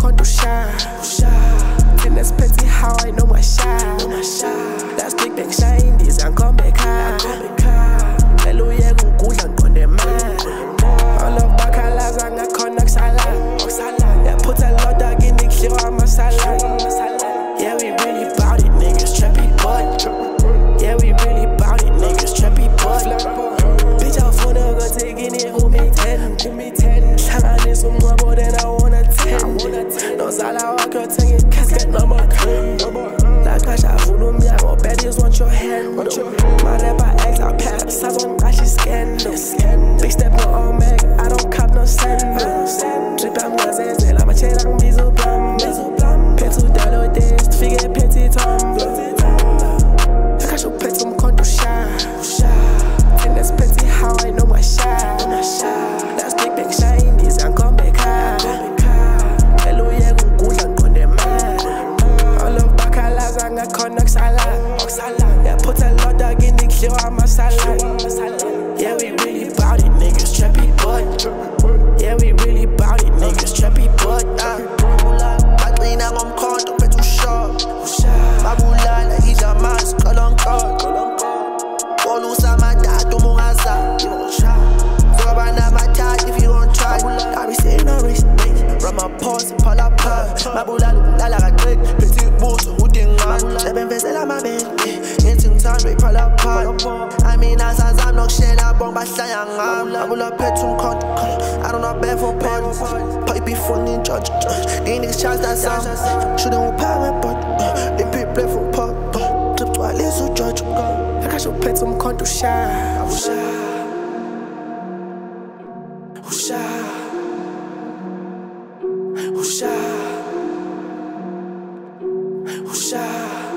umkhonto ushaya thina siphethe i-Hawaii noma shaya last week bengishaya indiza ngikhombe ekhaya cela uyeke ungigudla ngiqonde mali all of bakhalaza ngakhona kusala yaphutha loda kini kudliwa amasala yeah we really bout it niggas trappy boy yeah we really bout it niggas trappy boy bitch awufuna ukuthekini kumi-10 hlanganisa umncwabo then I wanna 10 nozala wakhe othenga i-casket noma cream lakasha avula umnyango baddies want your hand my rapper acts I pass sazongiqasha i-scandal big step no all mag I don't cop no sandals drip amngazenzela amachela ngibiza ublam phethe udalo dance fike phethe ithombo lakasha uphethe umkhonto ushaya thina siphethe i-Hawaii noma shaya last week bengishaya indiza ngikhombe ekhaya cela uyeke ungigudla ngiqonde mali all of bakhalaza ngakhona kusala yaphutha loda kini kudliwa amasala yeah we really bout it niggas trappy boy yeah we really bout it niggas trappy boy baqina ngomkhonto phethe ushop babulala ijamas kolonkodo kolusa amadada uma ungazazi zoba namathatha if you don't try I be saying no respect run my pause pull up babulala ubulala kaqedi phethe ibuso udingani sebemvezela amabele ngithi ngithanda pull up I mean asazami nokushela bonke bahlanya ngami babula phethe umkhonto I don't know bad for parties pipe phone in judge these niggas charge that sound shouldn't will power but they play for pop trip to a little judge lakasha uphethe umkhonto ushaya ushaya